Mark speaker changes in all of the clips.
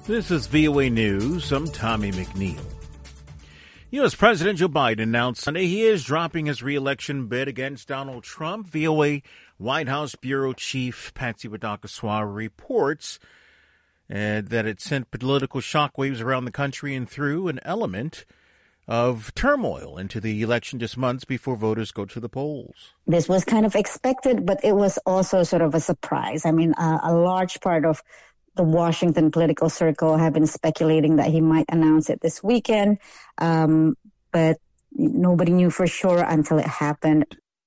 Speaker 1: This is VOA News. I'm Tommy McNeil. U.S. President Joe Biden announced Sunday he is dropping his re-election bid against Donald Trump. VOA White House Bureau Chief Patsy Widakuswara reports that it sent political shockwaves around the country and threw an element of turmoil into the election just months before voters go to the polls.
Speaker 2: This was kind of expected, but it was also sort of a surprise. I mean, a large part of the Washington political circle have been speculating that he might announce it this weekend, but nobody knew for sure until it happened.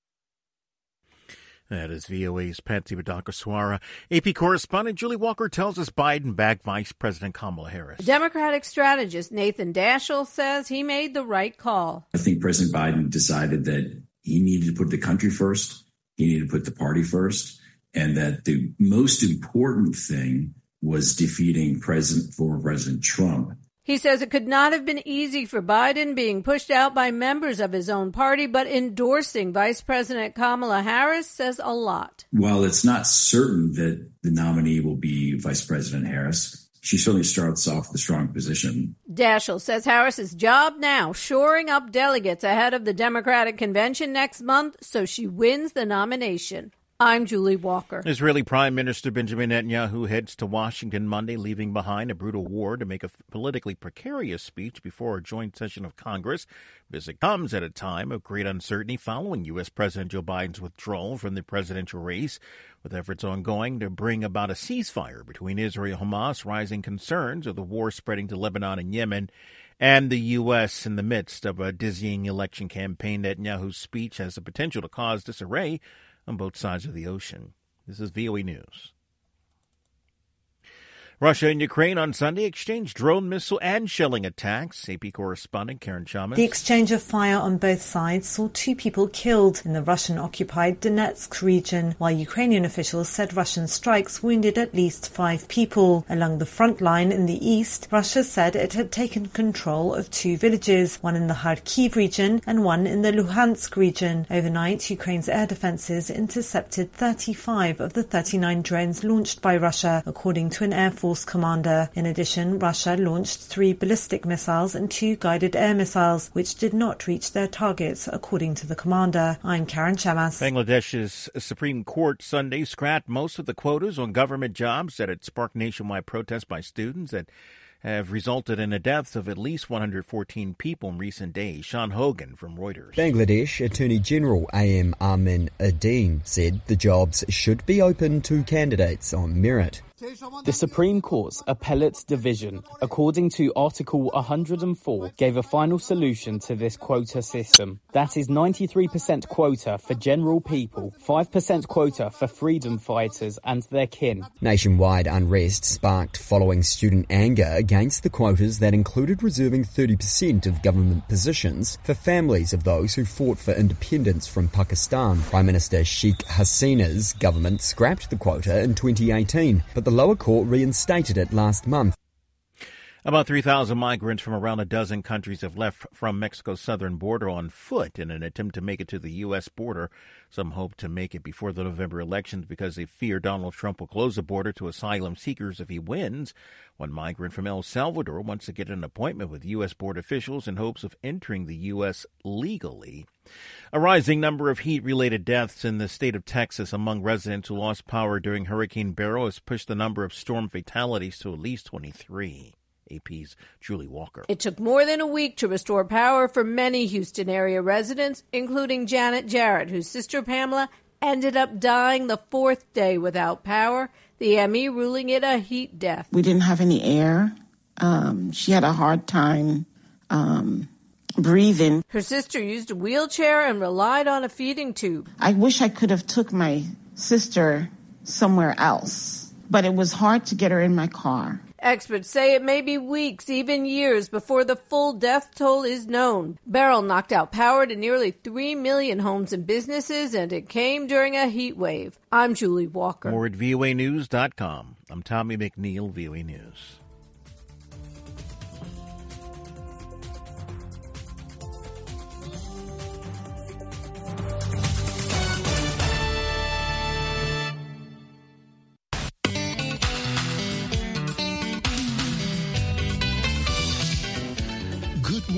Speaker 1: That is VOA's Patsy Widakuswara. AP correspondent Julie Walker tells us Biden backed Vice President Kamala Harris.
Speaker 3: Democratic strategist Nathan Daschle says he made the right call.
Speaker 4: I think President Biden decided that he needed to put the country first, he needed to put the party first, and that the most important thing was defeating former President Trump.
Speaker 3: He says it could not have been easy for Biden, being pushed out by members of his own party, but endorsing Vice President Kamala Harris says a lot.
Speaker 4: While it's not certain that the nominee will be Vice President Harris, she certainly starts off with a strong position.
Speaker 3: Daschle says Harris's job now, shoring up delegates ahead of the Democratic convention next month so she wins the nomination. I'm Julie Walker.
Speaker 1: Israeli Prime Minister Benjamin Netanyahu heads to Washington Monday, leaving behind a brutal war to make a politically precarious speech before a joint session of Congress. Visit comes at a time of great uncertainty following U.S. President Joe Biden's withdrawal from the presidential race, with efforts ongoing to bring about a ceasefire between Israel and Hamas, rising concerns of the war spreading to Lebanon and Yemen, and the U.S. in the midst of a dizzying election campaign. Netanyahu's speech has the potential to cause disarray on both sides of the ocean. This is VOA News. Russia and Ukraine on Sunday exchanged drone, missile, and shelling attacks. AP correspondent Karen Chamas.
Speaker 5: The exchange of fire on both sides saw 2 people killed in the Russian-occupied Donetsk region, while Ukrainian officials said Russian strikes wounded at least 5 people. Along the front line in the east, Russia said it had taken control of 2 villages, one in the Kharkiv region and one in the Luhansk region. Overnight, Ukraine's air defenses intercepted 35 of the 39 drones launched by Russia, according to an Air Force commander. In addition, Russia launched 3 ballistic missiles and 2 guided air missiles, which did not reach their targets, according to the commander. I'm Karen Chamas.
Speaker 1: Bangladesh's Supreme Court Sunday scrapped most of the quotas on government jobs that had sparked nationwide protests by students that have resulted in the deaths of at least 114 people in recent days. Sean Hogan from Reuters.
Speaker 6: Bangladesh Attorney General A.M. Amin Uddin said the jobs should be open to candidates on merit.
Speaker 7: The Supreme Court's Appellate Division, according to Article 104, gave a final solution to this quota system. That is 93% quota for general people, 5% quota for freedom fighters and their kin.
Speaker 6: Nationwide unrest sparked following student anger against the quotas that included reserving 30% of government positions for families of those who fought for independence from Pakistan. Prime Minister Sheikh Hasina's government scrapped the quota in 2018, but the lower court reinstated it last month.
Speaker 1: About 3,000 migrants from around a dozen countries have left from Mexico's southern border on foot in an attempt to make it to the U.S. border. Some hope to make it before the November elections because they fear Donald Trump will close the border to asylum seekers if he wins. One migrant from El Salvador wants to get an appointment with U.S. border officials in hopes of entering the U.S. legally. A rising number of heat-related deaths in the state of Texas among residents who lost power during Hurricane Beryl has pushed the number of storm fatalities to at least 23. AP's Julie Walker.
Speaker 3: It took more than a week to restore power for many Houston area residents, including Janet Jarrett, whose sister Pamela ended up dying the 4th day without power, the ME ruling it a heat death.
Speaker 8: We didn't have any air. She had a hard time breathing.
Speaker 3: Her sister used a wheelchair and relied on a feeding tube.
Speaker 8: I wish I could have took my sister somewhere else, but it was hard to get her in my car.
Speaker 3: Experts say it may be weeks, even years, before the full death toll is known. Beryl knocked out power to nearly 3 million homes and businesses, and it came during a heat wave. I'm Julie Walker.
Speaker 1: More at voanews.com. I'm Tommy McNeil, VOA News.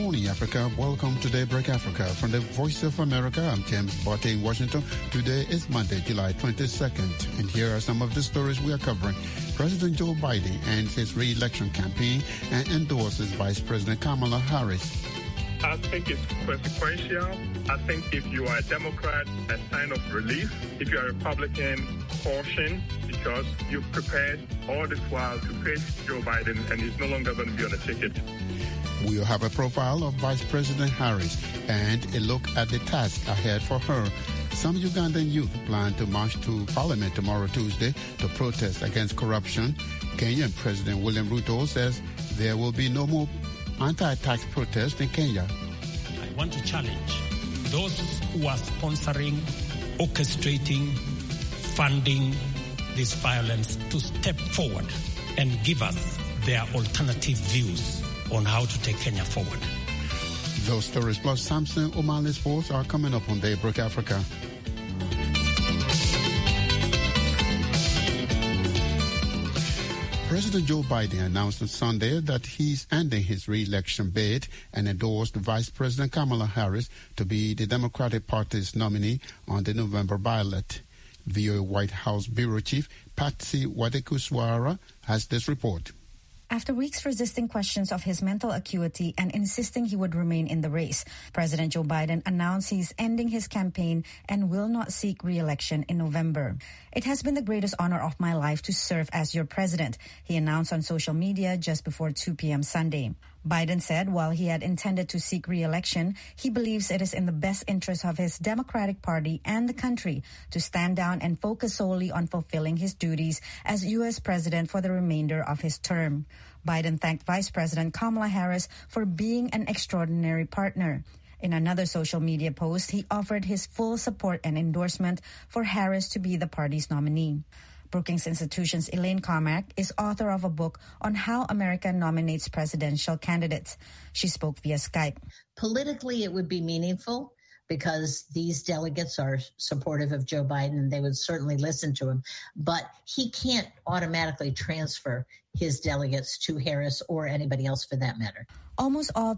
Speaker 9: morning, Africa. Welcome to Daybreak Africa. From the Voice of America, I'm James Botte in Washington. Today is Monday, July 22nd. And here are some of the stories we are covering. President Joe Biden ends his re-election campaign and endorses Vice President Kamala Harris.
Speaker 10: I think it's consequential. I think if you are a Democrat, a sign of relief. If you are a Republican, caution, because you've prepared all this while to face Joe Biden, and he's no longer going to be on the ticket.
Speaker 9: We'll have a profile of Vice President Harris and a look at the task ahead for her. Some Ugandan youth plan to march to Parliament tomorrow, Tuesday, to protest against corruption. Kenyan President William Ruto says there will be no more anti-tax protest in Kenya.
Speaker 11: I want to challenge those who are sponsoring, orchestrating, funding this violence to step forward and give us their alternative views on how to take Kenya forward.
Speaker 9: Those stories plus Samson O'Malley Sports are coming up on Daybreak Africa. President Joe Biden announced on Sunday that he's ending his re-election bid and endorsed Vice President Kamala Harris to be the Democratic Party's nominee on the November ballot. VOA White House Bureau Chief Patsy Widakuswara has this report.
Speaker 12: After weeks resisting questions of his mental acuity and insisting he would remain in the race, President Joe Biden announced he's ending his campaign and will not seek re-election in November. "It has been the greatest honor of my life to serve as your president," he announced on social media just before 2 p.m. Sunday. Biden said while he had intended to seek re-election, he believes it is in the best interest of his Democratic Party and the country to stand down and focus solely on fulfilling his duties as U.S. president for the remainder of his term. Biden thanked Vice President Kamala Harris for being an extraordinary partner. In another social media post, he offered his full support and endorsement for Harris to be the party's nominee. Brookings Institution's Elaine Carmack is author of a book on how America nominates presidential candidates. She spoke via Skype.
Speaker 13: Politically, it would be meaningful because these delegates are supportive of Joe Biden and they would certainly listen to him. But he can't automatically transfer his delegates to Harris or anybody else for that matter.
Speaker 12: Almost all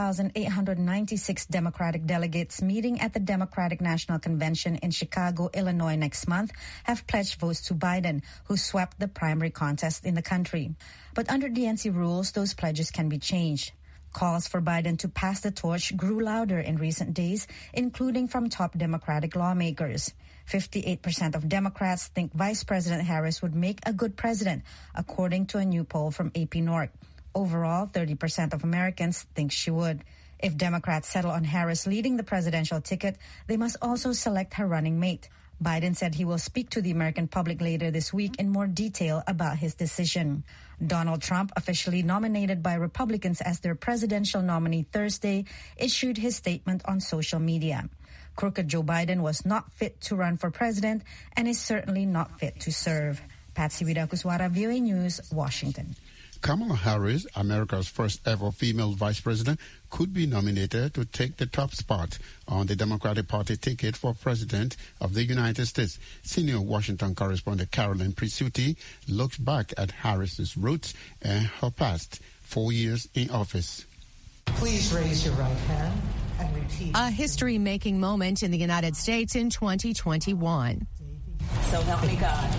Speaker 12: 3,896 Democratic delegates meeting at the Democratic National Convention in Chicago, Illinois next month have pledged votes to Biden, who swept the primary contest in the country. But under DNC rules, those pledges can be changed. Calls for Biden to pass the torch grew louder in recent days, including from top Democratic lawmakers. 58% of Democrats think Vice President Harris would make a good president, according to a new poll from AP North. Overall, 30% of Americans think she would. If Democrats settle on Harris leading the presidential ticket, they must also select her running mate. Biden said he will speak to the American public later this week in more detail about his decision. Donald Trump, officially nominated by Republicans as their presidential nominee Thursday, issued his statement on social media. Crooked Joe Biden was not fit to run for president and is certainly not fit to serve. Patsy Widakuswara, VOA News, Washington.
Speaker 9: Kamala Harris, America's first ever female vice president, could be nominated to take the top spot on the Democratic Party ticket for president of the United States. Senior Washington correspondent Carolyn Presutti looks back at Harris's roots and her past 4 years in office.
Speaker 14: Please raise your right hand and repeat.
Speaker 15: A history-making moment in the United States in 2021.
Speaker 14: So help me God.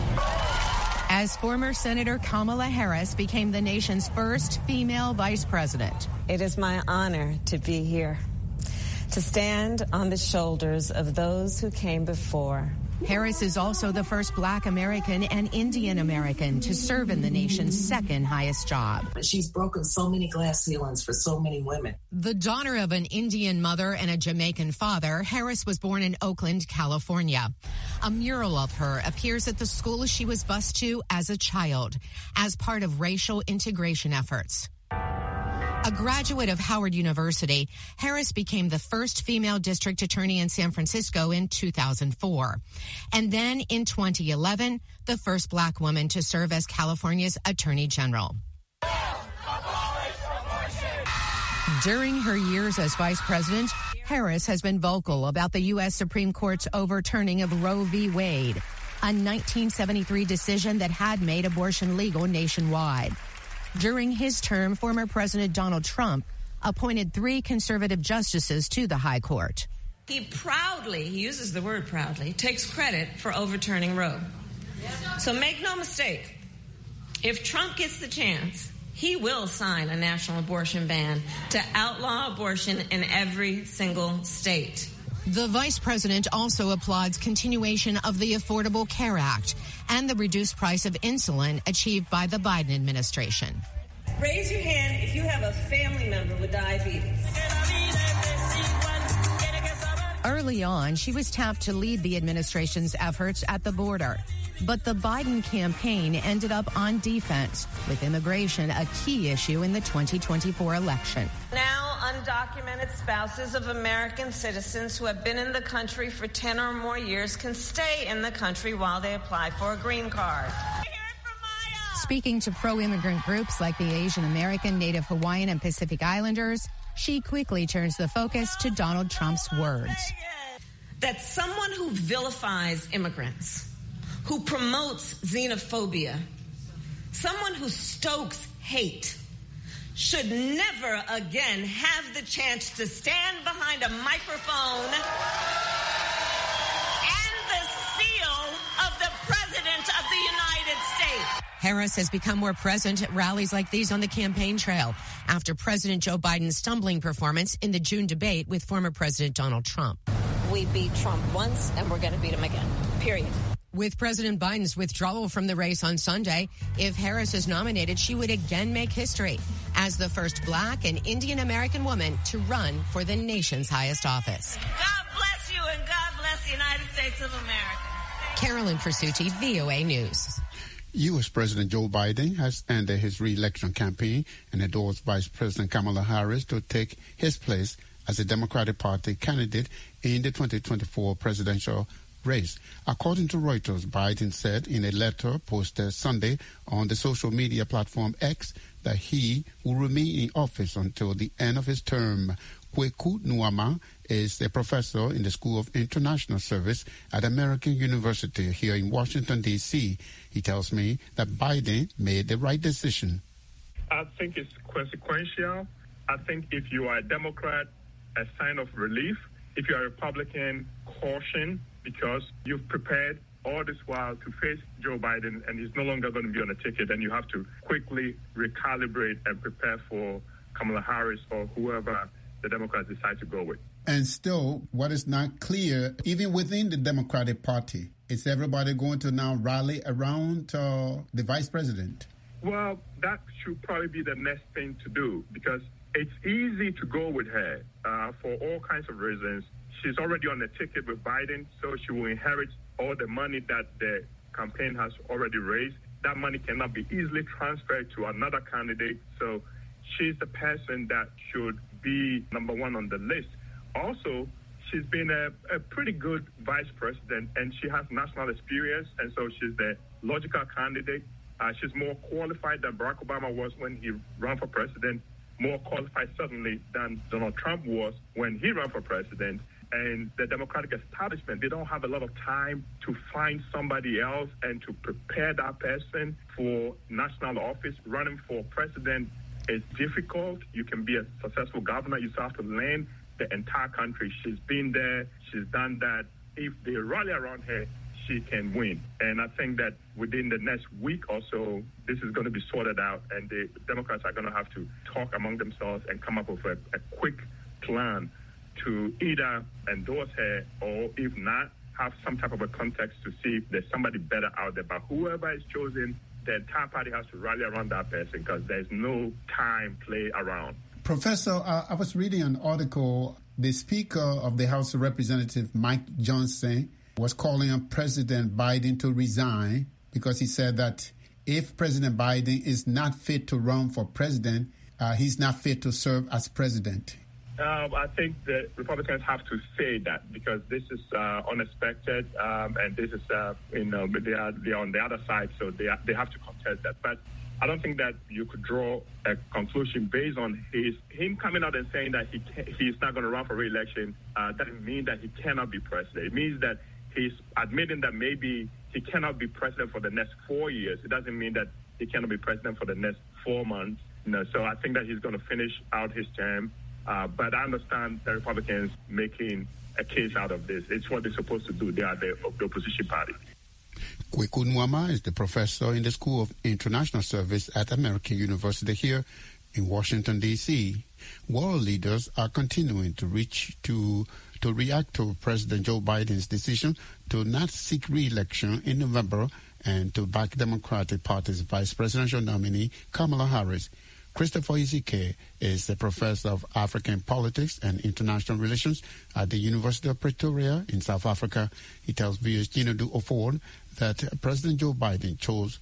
Speaker 15: As former Senator Kamala Harris became the nation's first female vice president.
Speaker 16: It is my honor to be here, to stand on the shoulders of those who came before.
Speaker 15: Harris is also the first Black American and Indian American to serve in the nation's second highest job.
Speaker 14: She's broken so many glass ceilings for so many women.
Speaker 15: The daughter of an Indian mother and a Jamaican father, Harris was born in Oakland, California. A mural of her appears at the school she was bused to as a child, as part of racial integration efforts. A graduate of Howard University, Harris became the first female district attorney in San Francisco in 2004. And then in 2011, the first Black woman to serve as California's Attorney General. During her years as vice president, Harris has been vocal about the U.S. Supreme Court's overturning of Roe v. Wade, a 1973 decision that had made abortion legal nationwide. During his term, former President Donald Trump appointed 3 conservative justices to the High Court.
Speaker 17: He uses the word proudly, takes credit for overturning Roe. So make no mistake, if Trump gets the chance, he will sign a national abortion ban to outlaw abortion in every single state.
Speaker 15: The vice president also applauds continuation of the Affordable Care Act and the reduced price of insulin achieved by the Biden administration.
Speaker 17: Raise your hand if you have a family member with diabetes.
Speaker 15: Early on, she was tapped to lead the administration's efforts at the border. But the Biden campaign ended up on defense, with immigration a key issue in the 2024 election.
Speaker 17: Now, undocumented spouses of American citizens who have been in the country for 10 or more years can stay in the country while they apply for a green card.
Speaker 15: Speaking to pro-immigrant groups like the Asian American, Native Hawaiian, and Pacific Islanders, she quickly turns the focus to Donald Trump's words.
Speaker 17: That someone who vilifies immigrants, who promotes xenophobia, someone who stokes hate, should never again have the chance to stand behind a microphone and the seal of the President of the United States.
Speaker 15: Harris has become more present at rallies like these on the campaign trail after President Joe Biden's stumbling performance in the June debate with former President Donald Trump.
Speaker 18: We beat Trump once, and we're going to beat him again, period.
Speaker 15: With President Biden's withdrawal from the race on Sunday, if Harris is nominated, she would again make history as the first Black and Indian American woman to run for the nation's highest office.
Speaker 17: God bless you, and God bless the United States of America.
Speaker 15: Carolyn Persutti, VOA News.
Speaker 9: U.S. President Joe Biden has ended his re-election campaign and endorsed Vice President Kamala Harris to take his place as a Democratic Party candidate in the 2024 presidential race. According to Reuters, Biden said in a letter posted Sunday on the social media platform X that he will remain in office until the end of his term. Kweku Nuama is a professor in the School of International Service at American University here in Washington, D.C. He tells me that Biden made the right decision.
Speaker 10: I think it's consequential. I think if you are a Democrat, a sign of relief. If you are a Republican, caution, because you've prepared all this while to face Joe Biden and he's no longer going to be on a ticket, and you have to quickly recalibrate and prepare for Kamala Harris or whoever the Democrats decide to go with.
Speaker 9: And still, what is not clear, even within the Democratic Party, is everybody going to now rally around the vice president?
Speaker 10: Well, that should probably be the next thing to do, because it's easy to go with her for all kinds of reasons. She's already on the ticket with Biden, so she will inherit all the money that the campaign has already raised. That money cannot be easily transferred to another candidate, so she's the person that should be number one on the list. Also, she's been a pretty good vice president, and she has national experience, and so she's the logical candidate. She's more qualified than Barack Obama was when he ran for president, more qualified certainly than Donald Trump was when he ran for president. And the Democratic establishment, they don't have a lot of time to find somebody else and to prepare that person for national office. Running for president is difficult. You can be a successful governor. You still have to learn the entire country. She's been there. She's done that. If they rally around her, she can win. And I think that within the next week or so, this is going to be sorted out, and the Democrats are going to have to talk among themselves and come up with a quick plan to either endorse her or, if not, have some type of a context to see if there's somebody better out there. But whoever is chosen, the entire party has to rally around that person, because there's no time play around.
Speaker 9: Professor, I was reading an article. The Speaker of the House of Representatives, Mike Johnson, was calling on President Biden to resign because he said that if President Biden is not fit to run for president, he's not fit to serve as president.
Speaker 10: I think the Republicans have to say that, because this is unexpected, and this is, they are on the other side, so they have to contest that. But I don't think that you could draw a conclusion based on him coming out and saying that he's not going to run for re-election. Doesn't mean that he cannot be president. It means that he's admitting that maybe he cannot be president for the next 4 years. It doesn't mean that he cannot be president for the next 4 months. So I think that he's going to finish out his term. But I understand the Republicans making a case out of this. It's what they're supposed to do. They are the opposition party.
Speaker 9: Kweku Nwama is the professor in the School of International Service at American University here in Washington, D.C. World leaders are continuing to react to President Joe Biden's decision to not seek re-election in November and to back Democratic Party's vice presidential nominee Kamala Harris. Christopher Isike is a professor of African politics and international relations at the University of Pretoria in South Africa. He tells viewers Chinedu Ofor that President Joe Biden chose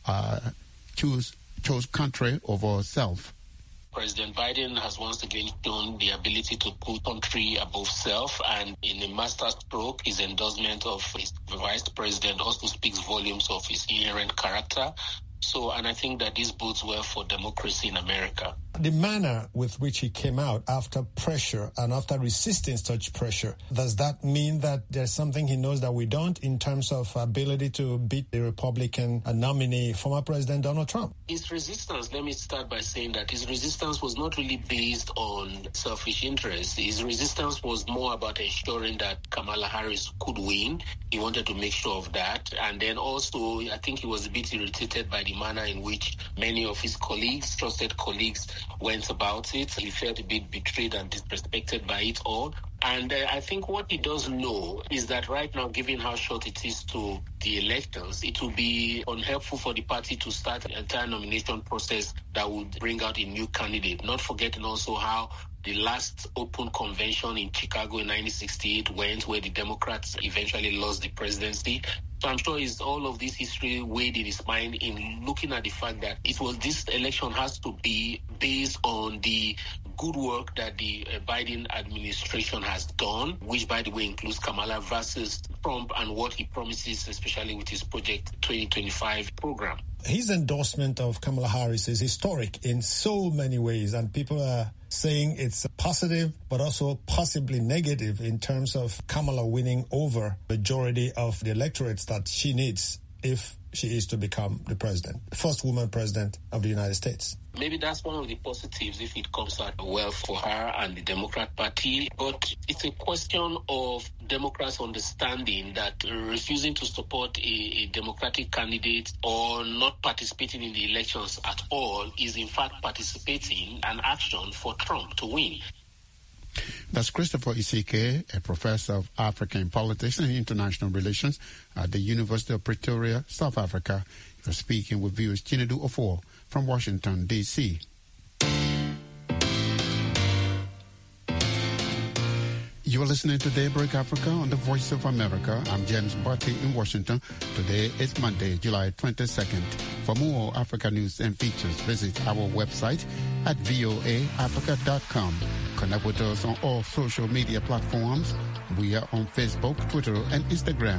Speaker 9: country over self.
Speaker 19: President Biden has once again shown the ability to put country above self, and in a masterstroke, his endorsement of his vice president also speaks volumes of his inherent character. And I think that this bodes well for democracy in America.
Speaker 20: The manner with which he came out after pressure and after resisting such pressure, does that mean that there's something he knows that we don't in terms of ability to beat the Republican nominee, former President Donald Trump?
Speaker 19: His resistance, let me start by saying that his resistance was not really based on selfish interests. His resistance was more about ensuring that Kamala Harris could win. He wanted to make sure of that. And then also, I think he was a bit irritated by the manner in which many of his colleagues, trusted colleagues, went about it. He felt a bit betrayed and disrespected by it all. And I think what he does know is that right now, given how short it is to the elections, it will be unhelpful for the party to start an entire nomination process that would bring out a new candidate. Not forgetting also how the last open convention in Chicago in 1968 went, where the Democrats eventually lost the presidency. So I'm sure all of this history weighed in his mind in looking at the fact that this election has to be based on the good work that the Biden administration has done, which, by the way, includes Kamala versus Trump and what he promises, especially with his Project 2025 program.
Speaker 20: His endorsement of Kamala Harris is historic in so many ways, and people are saying it's positive, but also possibly negative in terms of Kamala winning over the majority of the electorates that she needs if she is to become the president, the first woman president of the United States.
Speaker 19: Maybe that's one of the positives if it comes out well for her and the Democrat Party. But it's a question of Democrats understanding that refusing to support a Democratic candidate or not participating in the elections at all is in fact participating an action for Trump to win.
Speaker 9: That's Christopher Isike, a professor of African politics and international relations at the University of Pretoria, South Africa. You're speaking with viewers Chinedu Ofor from Washington, D.C. You are listening to Daybreak Africa on the Voice of America. I'm James Barty in Washington. Today is Monday, July 22nd. For more Africa news and features, visit our website at voaafrica.com. Connect with us on all social media platforms. We are on Facebook, Twitter, and Instagram.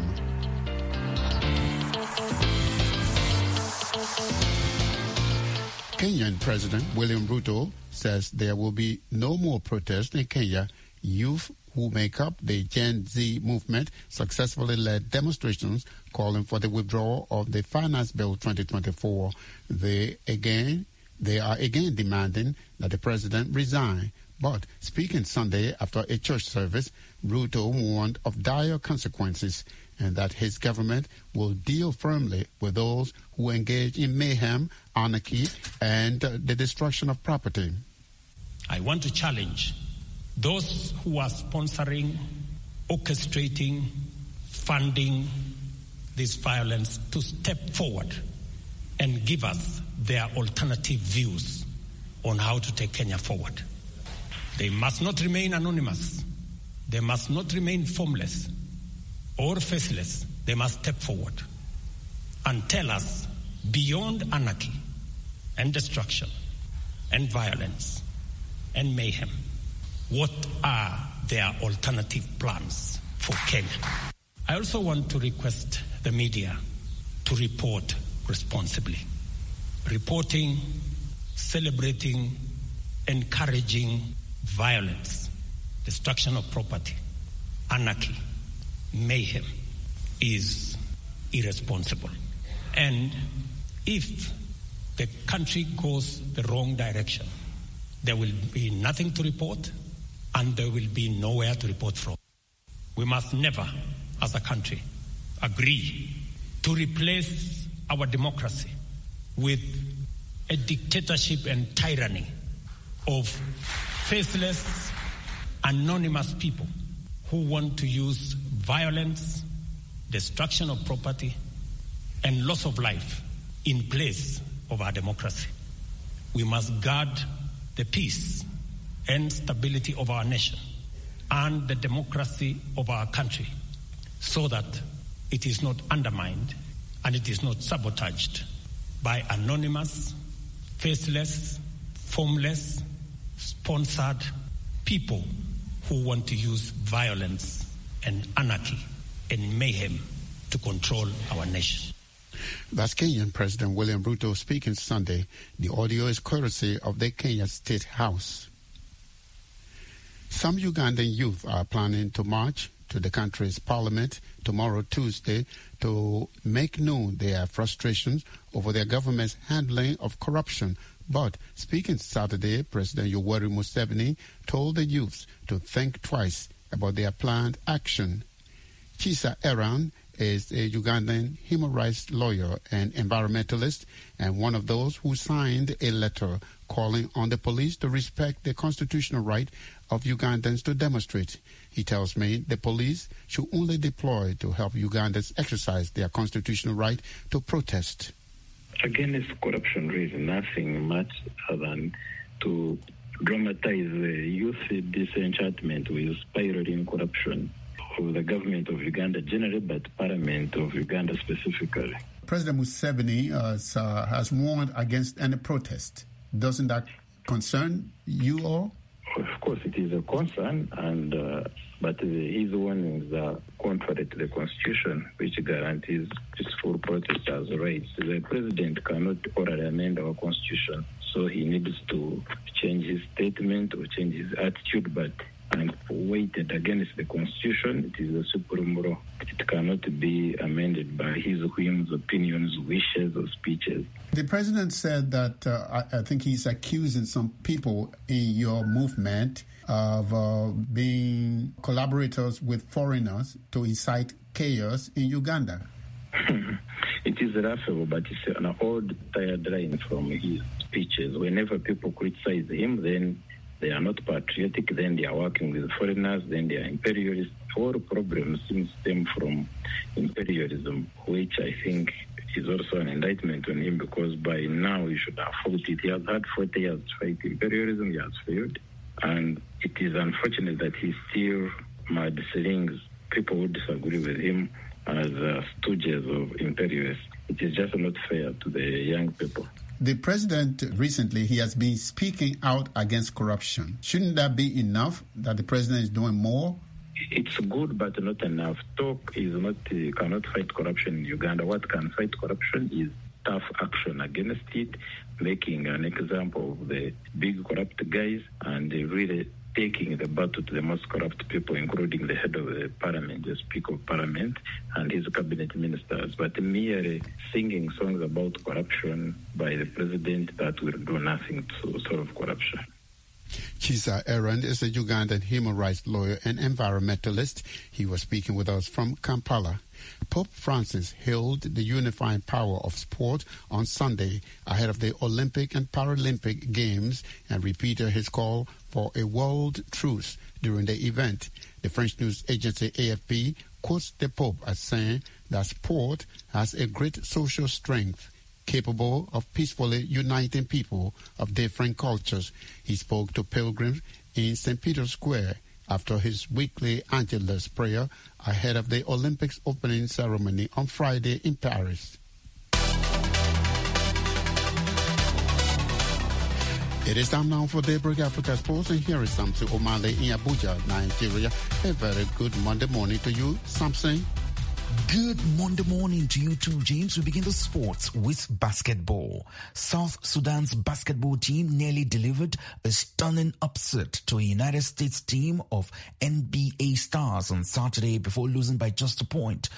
Speaker 9: Kenyan President William Ruto says there will be no more protests in Kenya. Youth who make up the Gen Z movement successfully led demonstrations calling for the withdrawal of the Finance Bill 2024. They are again demanding that the president resign. But speaking Sunday after a church service, Ruto warned of dire consequences and that his government will deal firmly with those who engage in mayhem, anarchy, and the destruction of property.
Speaker 11: I want to challenge those who are sponsoring, orchestrating, funding this violence to step forward and give us their alternative views on how to take Kenya forward. They must not remain anonymous. They must not remain formless or faceless. They must step forward and tell us, beyond anarchy and destruction and violence and mayhem, what are their alternative plans for Kenya? I also want to request the media to report responsibly. Reporting, celebrating, encouraging violence, destruction of property, anarchy, mayhem is irresponsible. And if the country goes the wrong direction, there will be nothing to report and there will be nowhere to report from. We must never, as a country, agree to replace our democracy with a dictatorship and tyranny of faceless, anonymous people who want to use violence, destruction of property, and loss of life in place of our democracy. We must guard the peace and stability of our nation and the democracy of our country so that it is not undermined and it is not sabotaged by anonymous, faceless, formless, sponsored people who want to use violence and anarchy and mayhem to control our nation.
Speaker 9: That's Kenyan President William Ruto speaking Sunday. The audio is courtesy of the Kenya State House. Some Ugandan youth are planning to march to the country's parliament tomorrow, Tuesday, to make known their frustrations over their government's handling of corruption. But speaking Saturday, President Yoweri Museveni told the youths to think twice about their planned action. Chisa Eran is a Ugandan human rights lawyer and environmentalist, and one of those who signed a letter calling on the police to respect the constitutional right of Ugandans to demonstrate. He tells me the police should only deploy to help Ugandans exercise their constitutional right to protest.
Speaker 21: Against corruption is nothing much other than to dramatize the youth disenchantment with spiraling corruption of the government of Uganda generally, but Parliament of Uganda specifically.
Speaker 9: President Museveni has warned against any protest. Doesn't that concern you all?
Speaker 21: Of course, it is a concern, but his warnings are contrary to the Constitution, which guarantees peaceful protesters' rights. The President cannot orally amend our Constitution, so he needs to change his statement or change his attitude, but and weighted against the Constitution, it is a supreme law. It cannot be amended by his whims, opinions, wishes, or speeches.
Speaker 9: The president said that I think he's accusing some people in your movement of being collaborators with foreigners to incite chaos in Uganda.
Speaker 21: It is laughable, but it's an old tired line from his speeches. Whenever people criticize him, then they are not patriotic, then they are working with foreigners, then they are imperialists. All problems seem to stem from imperialism, which I think is also an indictment on him, because by now he should have fought it. He has had 40 years to fight imperialism, he has failed. And it is unfortunate that he still mudslings people who disagree with him as stooges of imperialists. It is just not fair to the young people.
Speaker 9: The president recently, he has been speaking out against corruption. Shouldn't that be enough that the president is doing more?
Speaker 21: It's good, but not enough. Talk is not cannot fight corruption in Uganda. What can fight corruption is tough action against it, making an example of the big corrupt guys and really taking the battle to the most corrupt people, including the head of the parliament, the speaker of parliament, and his cabinet ministers. But merely singing songs about corruption by the president, that will do nothing to solve corruption.
Speaker 9: Chisa Eran is a Ugandan human rights lawyer and environmentalist. He was speaking with us from Kampala. Pope Francis hailed the unifying power of sport on Sunday ahead of the Olympic and Paralympic Games and repeated his call for a world truce during the event. The French news agency AFP quotes the Pope as saying that sport has a great social strength capable of peacefully uniting people of different cultures. He spoke to pilgrims in St. Peter's Square after his weekly Angelus prayer ahead of the Olympics opening ceremony on Friday in Paris. It is time now for Daybreak Africa Sports, and here is Samson Omale in Abuja, Nigeria. A very good Monday morning to you, Samson.
Speaker 2: Good Monday morning to you too, James. We begin the sports with basketball. South Sudan's basketball team nearly delivered a stunning upset to a United States team of NBA stars on Saturday before losing by just a point,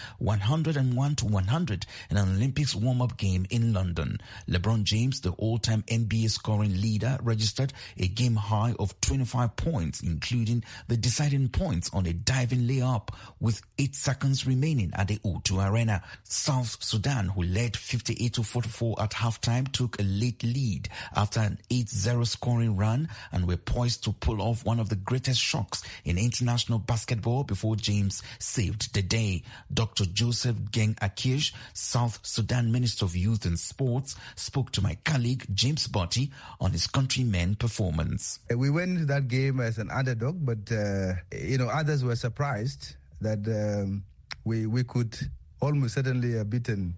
Speaker 2: 101-100 in an Olympics warm-up game in London. LeBron James, the all-time NBA scoring leader, registered a game high of 25 points, including the deciding points on a diving layup with 8 seconds remaining at the O2 Arena. South Sudan, who led 58-44 at halftime, took a late lead after an 8-0 scoring run and were poised to pull off one of the greatest shocks in international basketball before James saved the day. Dr. Joseph Geng Akish, South Sudan Minister of Youth and Sports, spoke to my colleague James Botti on his countrymen performance.
Speaker 22: We went into that game as an underdog, but others were surprised that we could almost certainly have beaten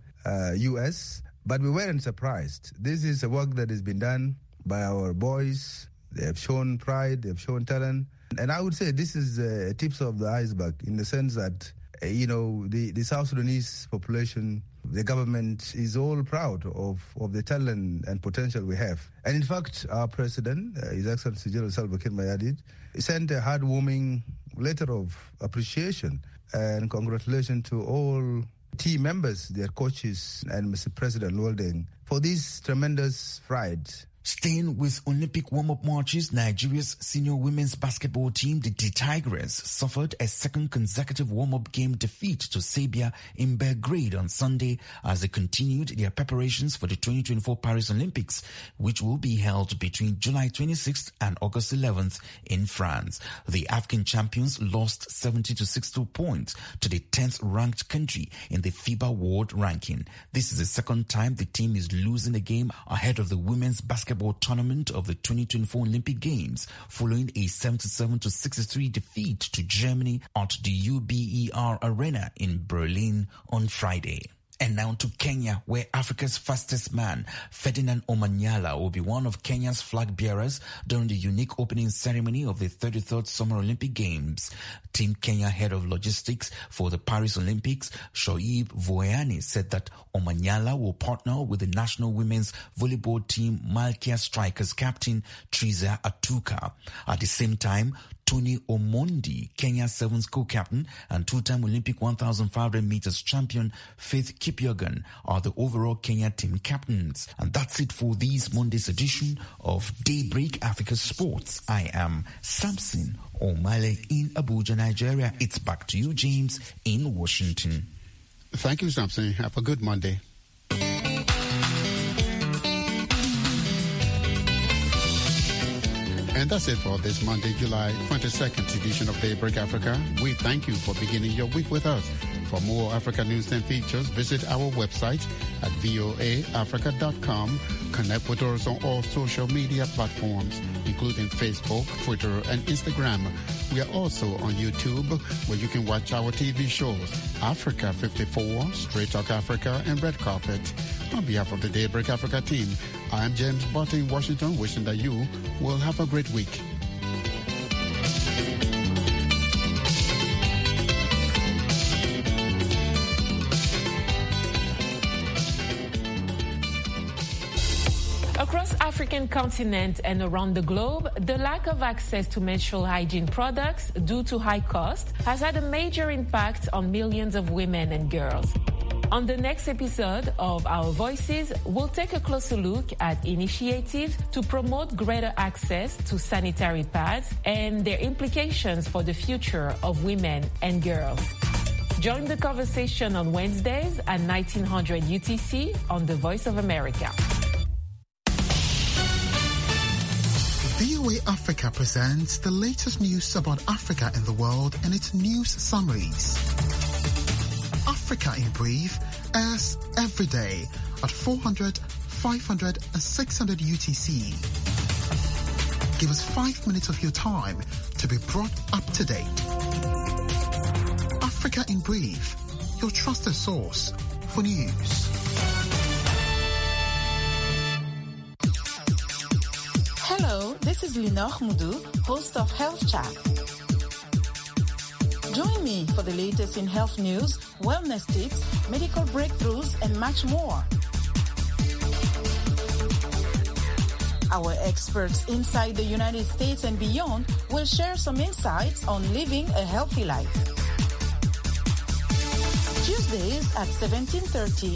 Speaker 22: US, but we weren't surprised. This is a work that has been done by our boys. They have shown pride, they have shown talent. And I would say this is tips of the iceberg in the sense that, the South Sudanese population, the government is all proud of the talent and potential we have. And in fact, our president, His Excellency General Salva Kiir Mayardit, sent a heartwarming letter of appreciation and congratulations to all team members, their coaches, and Mr. President Luoldeng for this tremendous pride.
Speaker 2: Staying with Olympic warm-up matches, Nigeria's senior women's basketball team, the Tigers, suffered a second consecutive warm-up game defeat to Serbia in Belgrade on Sunday as they continued their preparations for the 2024 Paris Olympics, which will be held between July 26th and August 11th in France. The African champions lost 70-62 points to the 10th ranked country in the FIBA World Ranking. This is the second time the team is losing a game ahead of the women's basketball tournament of the 2024 Olympic Games, following a 77-63 defeat to Germany at the UBER Arena in Berlin on Friday. And now to Kenya, where Africa's fastest man, Ferdinand Omanyala, will be one of Kenya's flag bearers during the unique opening ceremony of the 33rd Summer Olympic Games. Team Kenya head of logistics for the Paris Olympics, Shoaib Voeani, said that Omanyala will partner with the national women's volleyball team Malkia Strikers captain Triza Atuka. At the same time, Tony Omondi, Kenya's Sevens co-captain, and two-time Olympic 1,500 meters champion Faith Kipyegon are the overall Kenya team captains. And that's it for this Monday's edition of Daybreak Africa Sports. I am Samson O'Malley in Abuja, Nigeria. It's back to you, James, in Washington.
Speaker 9: Thank you, Samson. Have a good Monday. And that's it for this Monday, July 22nd edition of Daybreak Africa. We thank you for beginning your week with us. For more Africa news and features, visit our website at voaafrica.com. Connect with us on all social media platforms, including Facebook, Twitter, and Instagram. We are also on YouTube, where you can watch our TV shows, Africa 54, Straight Talk Africa, and Red Carpet. On behalf of the Daybreak Africa team, I am James Botti in Washington, wishing that you will have a great week.
Speaker 23: Across African continent and around the globe, the lack of access to menstrual hygiene products due to high cost has had a major impact on millions of women and girls. On the next episode of Our Voices, we'll take a closer look at initiatives to promote greater access to sanitary pads and their implications for the future of women and girls. Join the conversation on Wednesdays at 1900 UTC on The Voice of America.
Speaker 24: VOA Africa presents the latest news about Africa and the world and its news summaries. Africa in Brief airs every day at 400, 500 and 600 UTC. Give us 5 minutes of your time to be brought up to date. Africa in Brief, your trusted source for news.
Speaker 25: Hello, this is Linor Moudou, host of Health Chat.
Speaker 4: Join me for the latest in health news, wellness tips, medical breakthroughs, and much more. Our experts inside the United States and beyond will share some insights on living a healthy life. Tuesdays at 17:30